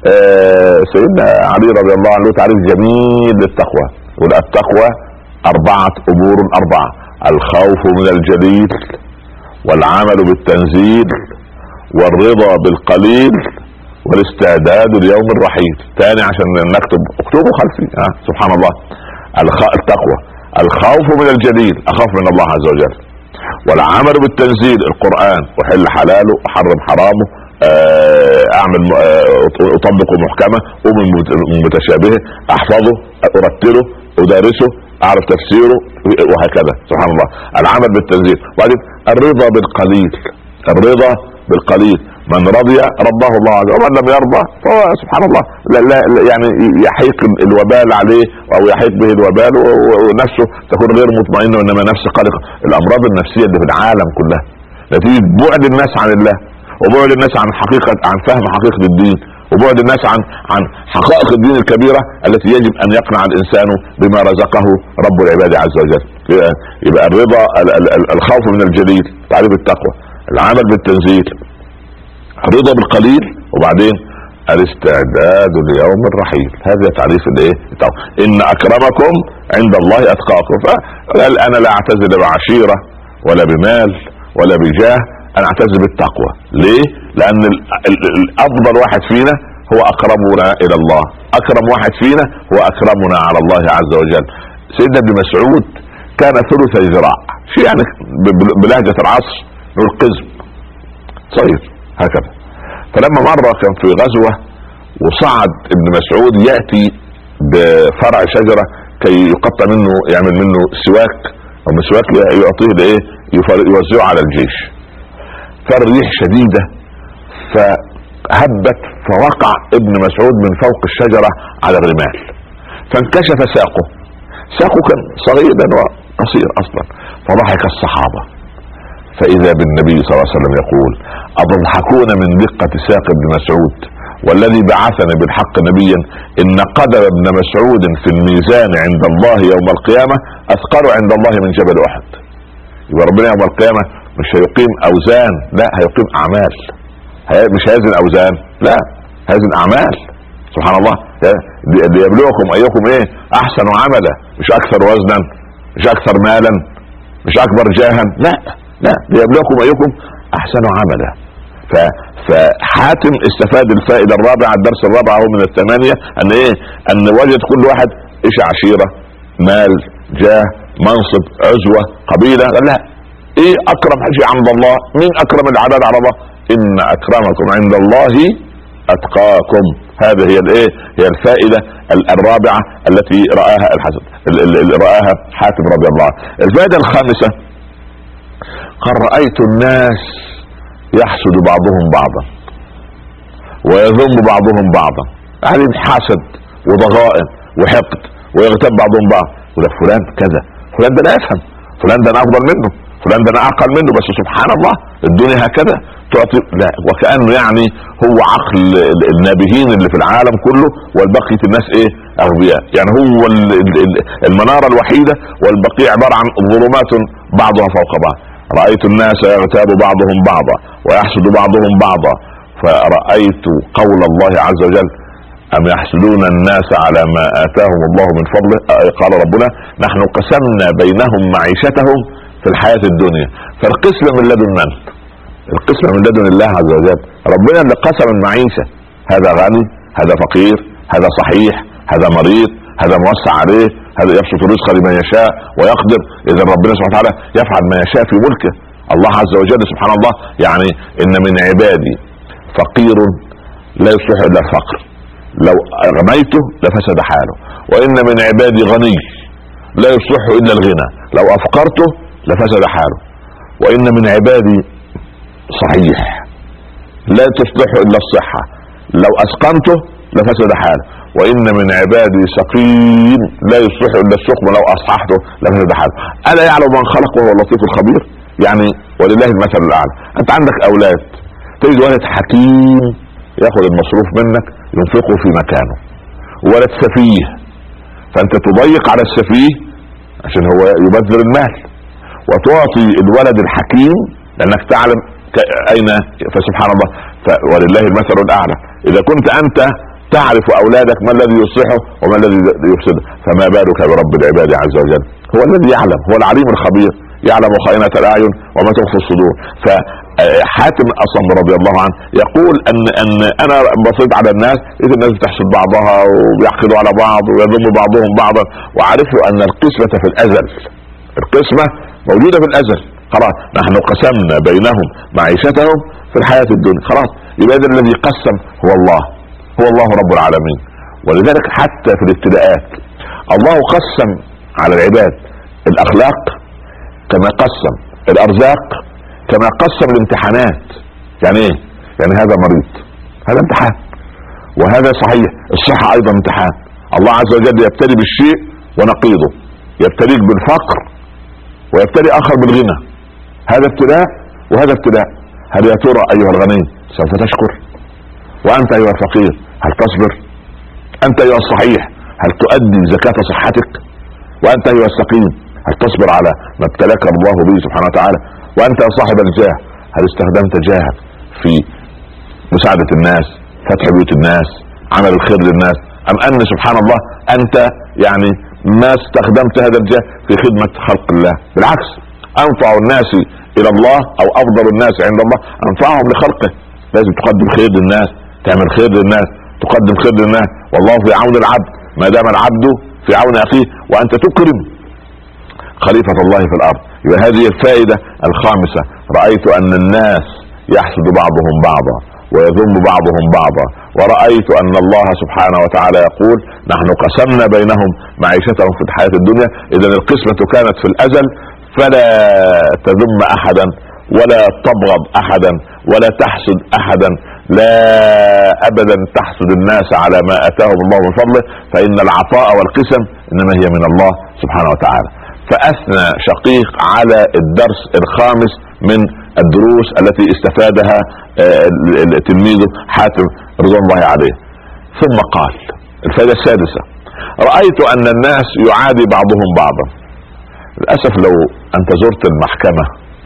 سيدنا علي رضي الله عنه تعريف جميل للتقوى، والتقوى 4 أمور: 4: الخوف من الجليل، والعمل بالتنزيل، والرضا بالقليل، والاستعداد ليوم الرحيل. تاني عشان نكتب، اكتبوا خلفي. سبحان الله. التقوى، الخوف من الجليل، اخاف من الله عز وجل. والعمل بالتنزيل، القرآن، احل حلاله احرم حرامه، اعمل اطبق محكمه، ومن متشابهه احفظه ارتله ادارسه اعرف تفسيره، وهكذا. سبحان الله. العمل بالتنزيل. وبعدين الرضا بالقليل، الرضا بالقليل. من رضي رضاه الله عز وجل، ومن لم يرضى فهو سبحان الله لا يعني يحيق الوبال عليه او يحيق به الوبال، ونفسه تكون غير مطمئنه، وانما نفسه قلقه. الامراض النفسيه اللي في العالم كلها نتيجه بعد الناس عن الله، وبعد الناس عن حقيقه، عن فهم حقيقه الدين، وبعد الناس عن حقائق الدين الكبيره التي يجب ان يقنع الانسان بما رزقه رب العباد عز وجل. يبقى الرضا، الخوف من الجليل، تعريف التقوى، العمل بالتنزيل، الرضا بالقليل، وبعدين الاستعداد ليوم الرحيل. هذا تعريف الايه؟ ان اكرمكم عند الله اتقاكم. فقال انا لا اعتز بعشيره ولا بمال ولا بجاه، انا اعتز بالتقوى. ليه؟ لان الافضل واحد فينا هو اقربنا الى الله، اكرم واحد فينا هو اكرمنا على الله عز وجل. سيدنا ابن مسعود كان ثلث ذراع، شيء يعني بلهجة العصر نقول قزم صغير هكذا. فلما مرة كان في غزوة وصعد ابن مسعود يأتي بفرع شجرة كي يقطع منه، يعمل منه سواك، او مسواك يعطيه لايه، يوزعه على الجيش. فالريح شديدة فهبت، فوقع ابن مسعود من فوق الشجرة على الرمال، فانكشف ساقه. ساقه كان صغير وقصير اصلا. فضحك الصحابة، فاذا بالنبي صلى الله عليه وسلم يقول: اضحكون من دقة ساق ابن مسعود، والذي بعثني بالحق نبيا ان قدم ابن مسعود في الميزان عند الله يوم القيامة اثقل عند الله من جبل احد. يبقى ربنا يوم القيامة مش هيقيم اوزان، لا هيقيم اعمال. مش هيزن اوزان، لا هيزن اعمال. سبحان الله. ليبلوكم ايكم ايه احسن عملا، مش اكثر وزنا، مش اكثر مالا، مش اكبر جاها، لا ليبلوكم ايكم احسن عملا. فحاتم استفاد الفائدة الرابعة، الدرس الرابع هو من الثمانية، ان ايه، ان وجد كل واحد ايش عشيرة، مال، جاه، منصب، عزوة، قبيلة. لا، ايه اكرم شيء عند الله؟ مين اكرم العباد على الله؟ ان اكرمكم عند الله اتقاكم. هذه هي الايه، هي الفائدة الرابعة التي رآها الحسن، رآها حاتم رضي الله عنه. الفائدة الخامسة قال: رأيت الناس يحسد بعضهم بعضا ويذم بعضهم بعضا، يعني حسد وضغائن وحقد ويغتاب بعضهم بعض، ولا فلان كذا، فلان ده لا يفهم، فلان ده انا افضل منه، فلان ده انا اقل منه، بس سبحان الله الدنيا هكذا تعطي. لا، وكأنه يعني هو عقل النابهين اللي في العالم كله، والبقية الناس ايه، اغبياء. يعني هو المنارة الوحيدة، والبقية عبارة عن ظلمات بعضها فوق بعض. رأيت الناس يغتاب بعضهم بعضا ويحسد بعضهم بعضا، فرأيت قول الله عز وجل: أم يحسدون الناس على ما آتاهم الله من فضله. قال ربنا: نحن قسمنا بينهم معيشتهم في الحياة الدنيا. فالقسم من لدن من؟ القسم من لدن الله عز وجل. ربنا اللي قسم المعيشة، هذا غني، هذا فقير، هذا صحيح، هذا مريض، هذا موسع عليه، هذا يبسط الرزق لمن يشاء ويقدر. اذا ربنا سبحانه وتعالى يفعل ما يشاء في ملكه. الله عز وجل سبحان الله يعني: ان من عبادي فقير لا يصلح الا الفقر، لو اغنيته لفسد حاله، وان من عبادي غني لا يصلح الا الغنى، لو افقرته لفسد حاله، وان من عبادي صحيح لا تصلح الا الصحة، لو اسقمته لفسد حاله، وان من عبادي سقيم لا يصلح الا السقم، لو اصححته لفسد حاله. الا يعلم من خلق وهو اللطيف الخبير. يعني ولله المثل الاعلى. انت عندك اولاد، تجد ولد حكيم ياخذ المصروف منك ينفقه في مكانه، ولد سفيه فانت تضيق على السفيه عشان هو يبذر المال، وتعطي الولد الحكيم لانك تعلم اين. فسبحان الله، ولله المثل الاعلى. اذا كنت انت تعرف اولادك ما الذي يصلحه وما الذي يفسده، فما بالك برب العباد عز وجل. هو الذي يعلم، هو العليم الخبير، يعلم خائنة الاعين وما تخفي الصدور. حاتم اصلا رضي الله عنه يقول ان انا بصيت على الناس، اذا الناس بتحسد بعضها وبيحقدوا على بعض ويضم بعضهم بعضا، وعرفوا ان القسمة في الازل، القسمة موجودة في الازل. خلاص نحن قسمنا بينهم معيشتهم في الحياة الدنيا، خلاص يبقى الذي قسم هو الله، هو الله رب العالمين. ولذلك حتى في الابتلاءات الله قسم على العباد الاخلاق كما قسم الارزاق كما قسم الامتحانات. يعني ايه؟ يعني هذا مريض، هذا امتحان، وهذا صحيح، الصحة ايضا امتحان. الله عز وجل يبتلي بالشيء ونقيضه، يبتليك بالفقر ويبتلي اخر بالغنى، هذا ابتلاء وهذا ابتلاء. هل يا ترى ايها الغني سوف تشكر؟ وانت ايها الفقير هل تصبر؟ انت ايها الصحيح هل تؤدي زكاة صحتك؟ وانت ايها السقيم هل تصبر على ما ابتلاك الله به سبحانه وتعالى؟ وانت يا صاحب الجاه هل استخدمت جاهك في مساعدة الناس، فتح بيوت الناس، عمل الخير للناس، ام ان سبحان الله انت يعني ما استخدمت هذا الجاه في خدمة خلق الله؟ بالعكس، انفع الناس الى الله او افضل الناس عند الله انفعهم لخلقه. لازم تقدم خير للناس، تعمل خير للناس، تقدم خير للناس، والله في عون العبد ما دام العبد في عون اخيه، وانت تكرم خليفة الله في الارض. يبقى هذه الفائدة الخامسة، رأيت ان الناس يحسد بعضهم بعضا ويذم بعضهم بعضا، ورأيت ان الله سبحانه وتعالى يقول نحن قسمنا بينهم معيشتهم في الحياة الدنيا. اذا القسمة كانت في الازل، فلا تذم احدا ولا تبغض احدا ولا تحسد احدا، لا ابدا تحسد الناس على ما اتاهم الله من فضله، فان العطاء والقسم انما هي من الله سبحانه وتعالى. فاثنى شقيق على الدرس الخامس من الدروس التي استفادها تلميذه حاتم رضوان الله عليه، ثم قال الفائدة السادسة: رأيت ان الناس يعادي بعضهم بعضا. للأسف لو انت زرت المحكمة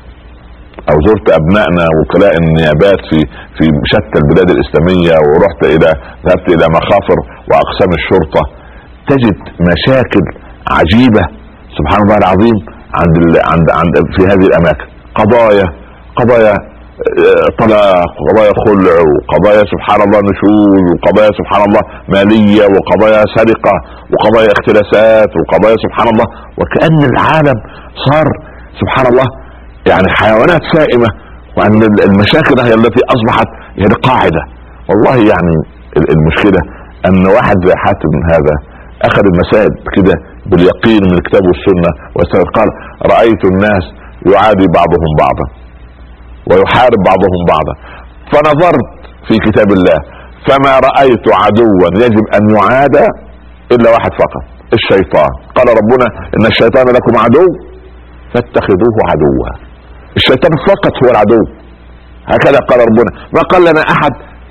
او زرت ابنائنا وكلاء النيابات في شتى البلاد الاسلامية، ورحت ذهبت الى مخافر واقسام الشرطة، تجد مشاكل عجيبة سبحان الله العظيم عند في هذه الاماكن. قضايا طلاق، وقضايا خلع، وقضايا سبحان الله نشوز، وقضايا سبحان الله مالية، وقضايا سرقة، وقضايا اختلاسات، وقضايا سبحان الله، وكأن العالم صار سبحان الله يعني حيوانات سائمة، وأن المشاكل هي التي أصبحت هي القاعدة. والله يعني المشكلة أن واحد زي حاتم هذا أخذ المسائل كده باليقين من الكتاب والسنة قال: رأيت الناس يعادي بعضهم بعضا ويحارب بعضهم بعضا، فنظرت في كتاب الله فما رأيت عدوا يجب أن يعادى إلا واحد فقط، الشيطان. قال ربنا: إن الشيطان لكم عدو فاتخذوه عدوا. الشيطان فقط هو العدو، هكذا قال ربنا، ما قال لنا أحد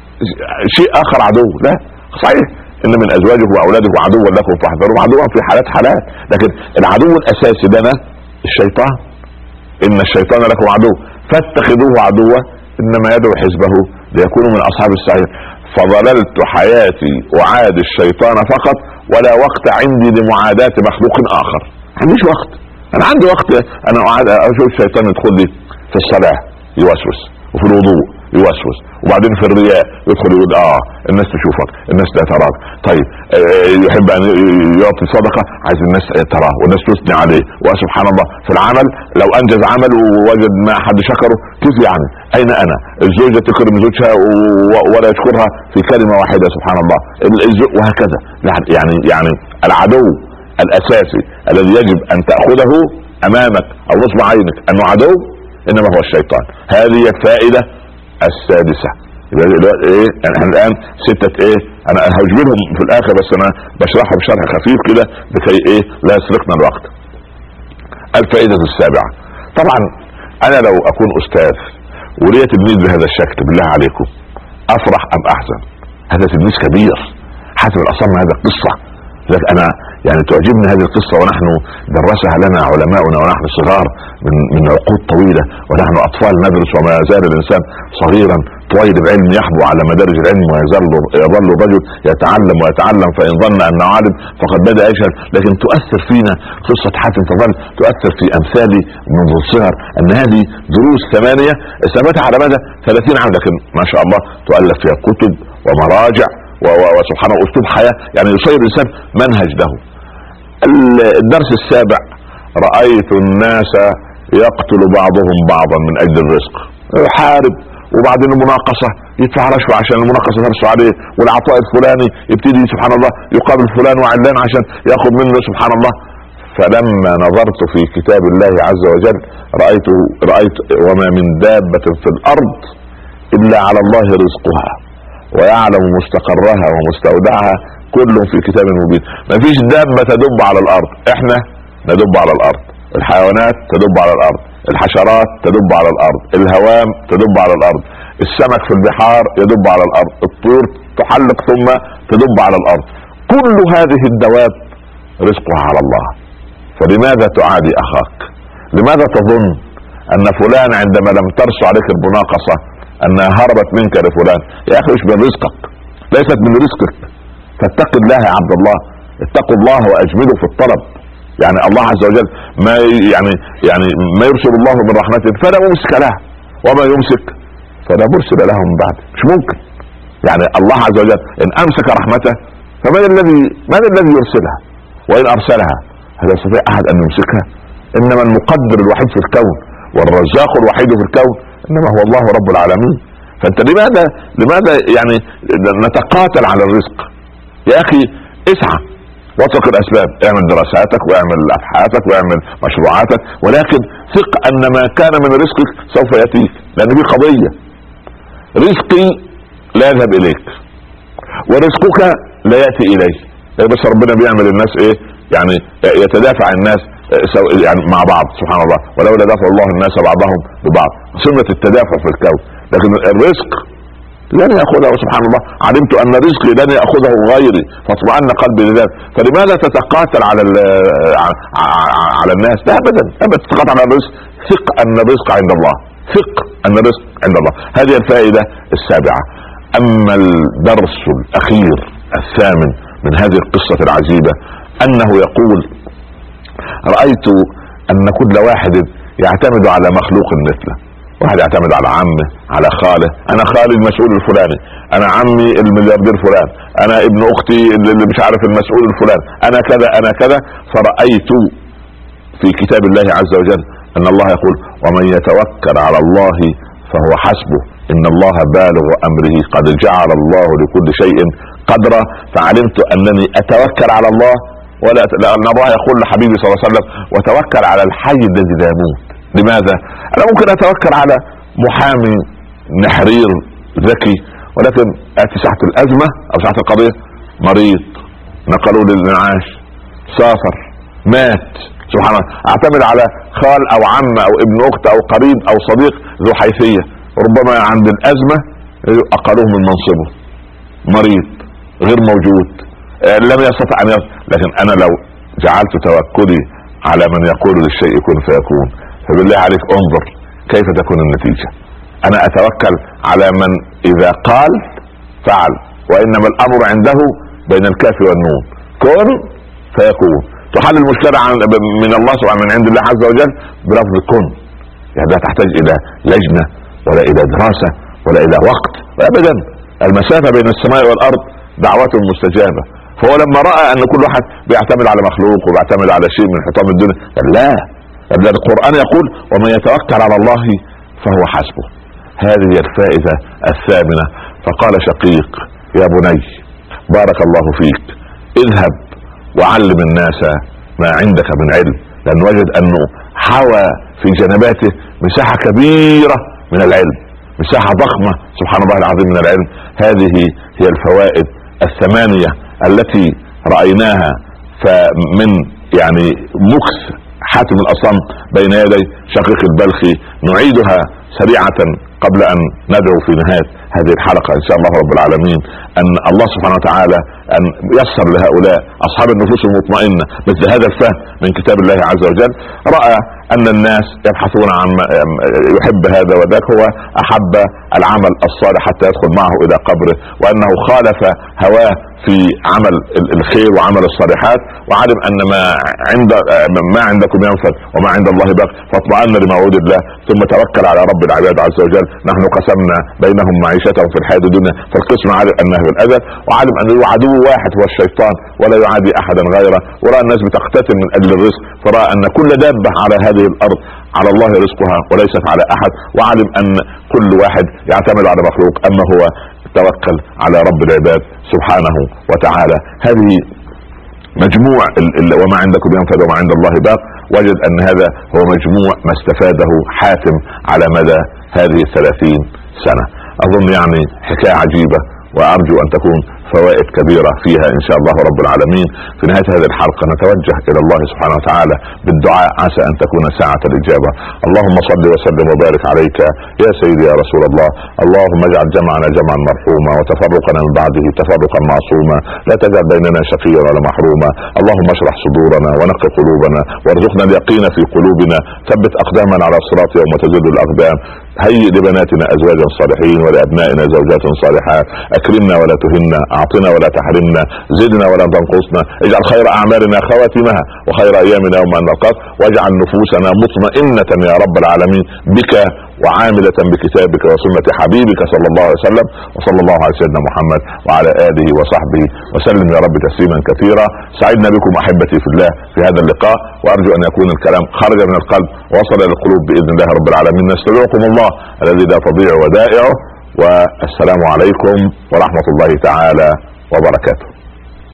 شيء آخر عدو. لا، صحيح إن من أزواجكم وأولادكم عدوا لكم فاحذروه، عدوا في حالات حالات، لكن العدو الأساسي لنا الشيطان. إن الشيطان لكم عدو فاتخذوه عدوا إنما يدعو حزبه ليكونوا من أصحاب السعير. فظللت حياتي أعادي الشيطان فقط، ولا وقت عندي لمعاداة مخلوق آخر. عنديش وقت، أنا عندي وقت أنا أشوف الشيطان يدخل لي في الصلاة يوسوس، وفي الوضوء يوسوس، وبعدين في الرياء يدخل يقول الناس تشوفك، الناس لا تراك. طيب يحب ان يعطي صدقة، عايز الناس تراه والناس تثني عليه. وسبحان الله في العمل لو انجز عمل ووجد ما حد شكره، كيف يعني؟ اين انا؟ الزوجة تكرم زوجها ولا يشكرها في كلمة واحدة، سبحان الله. وهكذا يعني العدو الاساسي الذي يجب ان تأخذه امامك او نصب عينك انه عدو انما هو الشيطان. هذه الفائدة السادسة. ايه يعني احنا الان ستة انا هجبرهم في الاخر، بس انا بشرحهم شرح خفيف كده لكي لا يسرقنا الوقت. الفائدة السابعة: طبعا انا لو اكون استاذ ولي تلميذ بهذا الشكل، بالله عليكم افرح ام احزن؟ هذا تلميذ كبير حسب الاصم هذا القصة، لذلك انا يعني تعجبني هذه القصة، ونحن درسها لنا علماؤنا ونحن صغار من عقود طويلة، ونحن اطفال ندرس وما زال الانسان صغيرا طالب علم يحبو على مدارج العلم ويظل الرجل يتعلم ويتعلم، فإن ظن أنه عالم فقد بدأ يجهل. لكن تؤثر فينا قصة حاتم تظل تؤثر في أمثالي منذ الصغر، أن هذه دروس 8 ثبتها على مدى 30 عام، لكن ما شاء الله تؤلف فيها كتب ومراجع وسبحان الله أسلوب حياة يعني يصير الإنسان منهج له. الدرس السابع: رأيت الناس يقتل بعضهم بعضا من أجل الرزق. يحارب وبعدين المناقصة يدفع رشوة عشان المناقصة ترسو عليه، والعطاء الفلاني يبتدي سبحان الله يقابل فلان وعلان عشان ياخذ منه سبحان الله. فلما نظرت في كتاب الله عز وجل رأيت وما من دابة في الأرض إلا على الله رزقها ويعلم مستقرها ومستودعها كل في كتاب مبين. ما فيش دابة تدب على الأرض، احنا ندب على الأرض، الحيوانات تدب على الأرض، الحشرات تدب على الأرض، الهوام تدب على الأرض، السمك في البحار يدب على الأرض، الطيور تحلق ثم تدب على الأرض. كل هذه الدواب رزقها على الله. فلماذا تعادي أخاك؟ لماذا تظن أن فلان عندما لم ترس عليك المناقصة أنها هربت منك لفلان؟ يا أخي مش من رزقك، ليست من رزقك. فاتق الله يا عبد الله، اتقوا الله وأجملوا في الطلب. يعني الله عز وجل ما يرسل الله من رحمته فلا ممسك لها، وما يمسك فلا مرسل له من بعده. مش ممكن. يعني الله عز وجل إن أمسك رحمته فمن الذي يرسلها؟ وإن أرسلها هل يستطيع أحد أن يمسكها؟ إنما المقدر الوحيد في الكون والرزاق الوحيد في الكون إنما هو الله رب العالمين. فأنت لماذا يعني نتقاتل على الرزق؟ يا أخي اسعى واترك الأسباب، اعمل دراساتك واعمل أبحاثك واعمل مشروعاتك، ولكن ثق أن ما كان من رزقك سوف يأتيك، لأن دي قضية. رزقي لا يذهب إليك ورزقك لا يأتي إليه، بس ربنا بيعمل الناس إيه؟ يعني يتدافع الناس يعني مع بعض سبحان الله، ولولا دافع الله الناس بعضهم ببعض، سنة التدافع في الكون. لكن الرزق لن يأخذه سبحان الله، علمت أن رزقي لن يأخذه غيري فاطمئن قلبي لذلك. فلماذا تتقاتل على الناس؟ لا أبدا تتقاتل على الرزق. ثق أن الرزق عند الله، ثق أن الرزق عند الله. هذه الفائدة السابعة. أما الدرس الأخير الثامن من هذه القصة العجيبة أنه يقول: رأيت أن كل واحد يعتمد على مخلوق مثله. واحد يعتمد على عمه، على خاله، انا خالي المسؤول الفلاني، انا عمي الملياردير فلان، انا ابن اختي اللي مش عارف المسؤول الفلان، انا كذا انا كذا. فرأيت في كتاب الله عز وجل ان الله يقول: ومن يتوكل على الله فهو حسبه ان الله بالغ امره قد جعل الله لكل شيء قدرا. فعلمت انني اتوكل على الله لأن الله يقول لحبيبي صلى الله عليه وسلم: وتوكل على الحي الذي لا يموت. لماذا؟ انا ممكن اتوكل على محامي نحرير ذكي، ولكن اتي ساعة الازمة او ساعة القضية مريض، نقلوا للانعاش، سافر، مات، سبحان الله. اعتمد على خال او عم او ابن اخت او قريب او صديق ذو حيثية، ربما عند الازمة اقلوه من منصبه، مريض غير موجود، لم يستطع ان لكن انا لو جعلت توكلي على من يقول للشيء كن فيكون، فبالله عليك انظر كيف تكون النتيجة. انا اتوكل على من اذا قال فعل، وانما الامر عنده بين الكاف والنون، كن فيكون. تحل المشكلة من الله سبحانه من عند الله عز وجل بلفظ كن. يعني لا تحتاج الى لجنة ولا الى دراسة ولا الى وقت ابدا. المسافة بين السماء والارض دعوة مستجابة. فهو لما رأى ان كل واحد بيعتمد على مخلوق وبيعتمد على شيء من حطام الدنيا، لا، القرآن يقول: ومن يتوكل على الله فهو حسبه. هذه الفائدة الثامنة. فقال شقيق: يا بني بارك الله فيك، اذهب وعلم الناس ما عندك من علم، لأن وجد أنه حوى في جنباته مساحة كبيرة من العلم، مساحة ضخمة سبحان الله العظيم من العلم. هذه هي الفوائد 8 التي رأيناها فمن يعني مكث حاتم الأصم بين يدي شقيق البلخي. نعيدها سريعة قبل ان ندعو في نهاية هذه الحلقة ان شاء الله رب العالمين ان الله سبحانه وتعالى ان يسر لهؤلاء اصحاب النفوس المطمئنة مثل هذا الفهم من كتاب الله عز وجل. رأى ان الناس يبحثون عن يحب هذا وذاك، هو احب العمل الصالح حتى يدخل معه الى قبره، وانه خالف هواه في عمل الخير وعمل الصالحات، وعلم ان ما عندكم ينفد وما عند الله باق، فاطمأن لموعود الله ثم توكل على رب العباد عز وجل. نحن قسمنا بينهم معيشتهم في الحياة الدنيا، فالقسم علم انه الاذى، وعلم انه عدو واحد هو الشيطان ولا يعادي احدا غيره، ورأى الناس بتقتتل من اجل الرزق، فرأى ان كل دابة على هذه الارض على الله رزقها وليست على احد، وعلم ان كل واحد يعتمد على مخلوق، اما هو توكل على رب العباد سبحانه وتعالى. هذه مجموع وما عندكم ينفد وما عند الله باق. وجد ان هذا هو مجموع ما استفاده حاتم على مدى هذه 30 سنة. اظن يعني حكاية عجيبة، وارجو ان تكون فوائد كبيرة فيها ان شاء الله رب العالمين. في نهاية هذه الحلقة نتوجه الى الله سبحانه وتعالى بالدعاء، عسى ان تكون ساعة الاجابة. اللهم صل وسلم وبارك عليك يا سيدي يا رسول الله. اللهم اجعل جمعنا جمعا مرحوما وتفرقنا من بعده تفرقا معصوما، لا تجعل بيننا شقيا ولا محروما. اللهم اشرح صدورنا ونقي قلوبنا وارزقنا اليقين في قلوبنا، ثبت اقدامنا على الصراط يوم تزل الاقدام. هيئ لبناتنا ازواجا صالحين ولابنائنا زوجات صالحات. اكرمنا ولا تهنا، اعطنا ولا تحرمنا، زدنا ولا تنقصنا. اجعل خير اعمالنا خواتمها وخير ايامنا يوم ان نلقاك، واجعل نفوسنا مطمئنة يا رب العالمين بك وعاملة بكتابك وسنة حبيبك صلى الله عليه وسلم. وصلى الله على سيدنا محمد وعلى آله وصحبه وسلم يا رب تسليما كثيرا. سعدنا بكم احبتي في الله في هذا اللقاء، وارجو ان يكون الكلام خرج من القلب ووصل الى القلوب باذن الله رب العالمين. نستودعكم الله الذي لا تضيع ودائعه، والسلام عليكم ورحمة الله تعالى وبركاته.